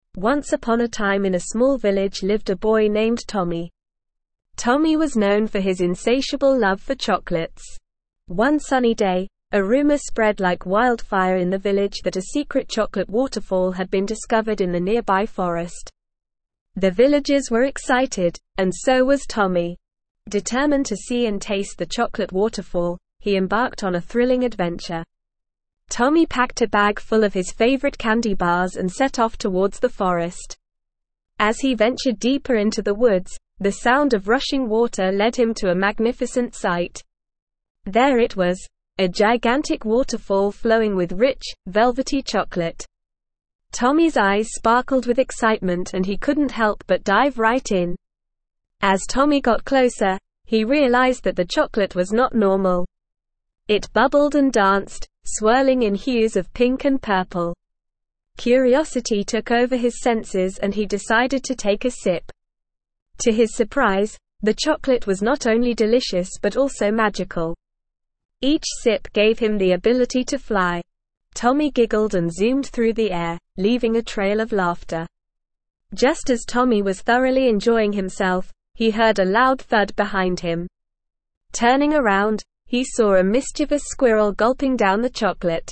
Once upon a time in a small village lived a boy named Tommy. Tommy was known for his insatiable love for chocolates. One sunny day, a rumor spread like wildfire in the village that a secret chocolate waterfall had been discovered in the nearby forest. The villagers were excited, and so was Tommy. Determined to see and taste the chocolate waterfall, he embarked on a thrilling adventure. Tommy packed a bag full of his favorite candy bars and set off towards the forest. As he ventured deeper into the woods, the sound of rushing water led him to a magnificent sight. There it was, a gigantic waterfall flowing with rich, velvety chocolate. Tommy's eyes sparkled with excitement and he couldn't help but dive right in. As Tommy got closer, he realized that the chocolate was not normal. It bubbled and danced, swirling in hues of pink and purple. Curiosity took over his senses and he decided to take a sip. To his surprise, the chocolate was not only delicious but also magical. Each sip gave him the ability to fly. Tommy giggled and zoomed through the air, leaving a trail of laughter. Just as Tommy was thoroughly enjoying himself, he heard a loud thud behind him. Turning around, he saw a mischievous squirrel gulping down the chocolate.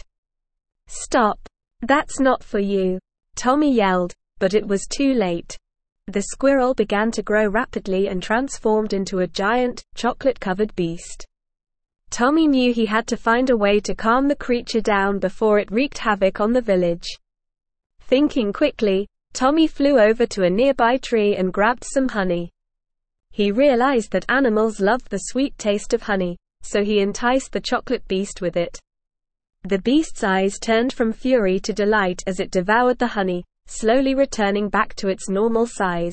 "Stop! That's not for you!" Tommy yelled, but it was too late. The squirrel began to grow rapidly and transformed into a giant, chocolate-covered beast. Tommy knew he had to find a way to calm the creature down before it wreaked havoc on the village. Thinking quickly, Tommy flew over to a nearby tree and grabbed some honey. He realized that animals loved the sweet taste of honey, so he enticed the chocolate beast with it. The beast's eyes turned from fury to delight as it devoured the honey, slowly returning back to its normal size.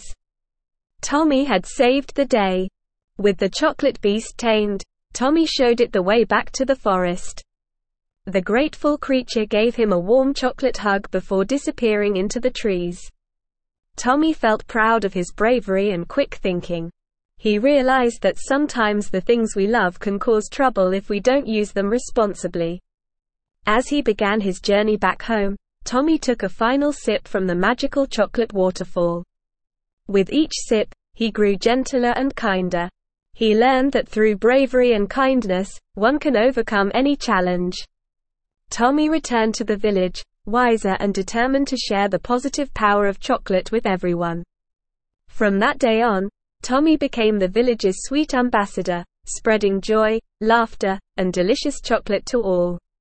Tommy had saved the day. With the chocolate beast tamed, Tommy showed it the way back to the forest. The grateful creature gave him a warm chocolate hug before disappearing into the trees. Tommy felt proud of his bravery and quick thinking. He realized that sometimes the things we love can cause trouble if we don't use them responsibly. As he began his journey back home, Tommy took a final sip from the magical chocolate waterfall. With each sip, he grew gentler and kinder. He learned that through bravery and kindness, one can overcome any challenge. Tommy returned to the village, wiser and determined to share the positive power of chocolate with everyone. From that day on, Tommy became the village's sweet ambassador, spreading joy, laughter, and delicious chocolate to all.